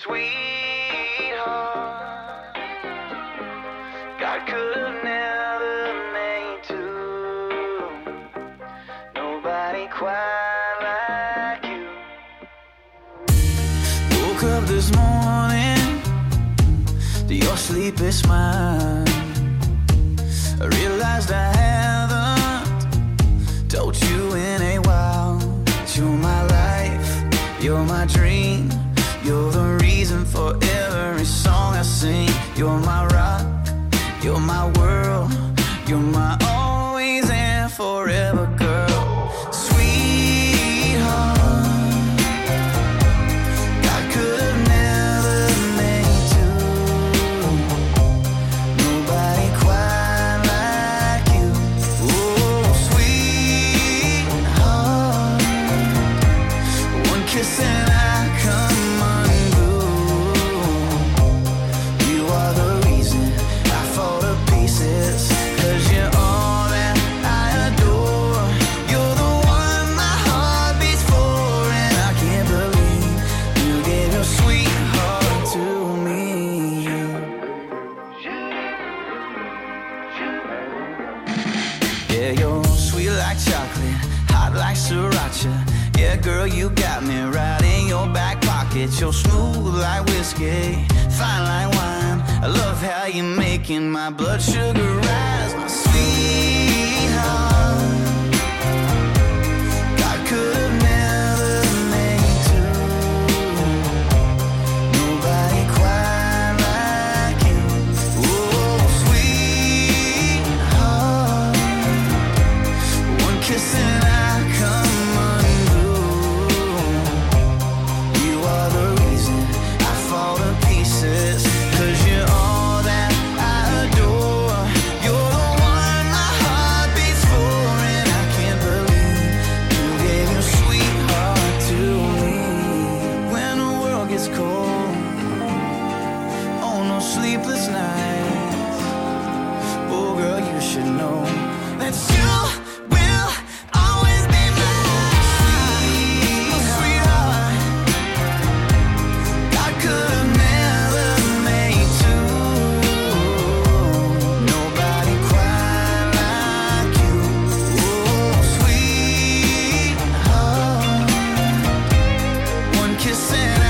sweetheart. God could have never made two. Nobody quite like you. Woke up this morning to your sleepless mind. I realized I haven't told you in a while that you're my life, you're my dream, you're the reason for every song I sing. You're my rock, you're my world, you're my always and forever girl. Sweetheart, God could have never made two. Nobody quite like you. Oh, sweetheart, one kiss and I come unglued. You are the reason I fall to pieces, 'cause you're all that I adore. You're the one my heart beats for, and I can't believe you gave your sweetheart to me. Yeah, you're sweet like chocolate, hot like sriracha. Yeah, girl, you got me right in your back pocket. You're smooth like whiskey, fine like wine. I love how you're making my blood sugar rise. My sweetheart, God could have never made two. Nobody quite like you. Oh, sweetheart, one kiss and I come unglued. You are the reason I fall to pieces, 'cause you're all that I adore. You're the one my heart beats for, and I can't believe you gave your sweetheart to me. When the world gets cold, oh, no sleepless nights. Oh, girl, you should know that you will always be mine. Sweetheart, God could have never made two. Nobody quite like you. Oh, sweetheart, one kiss and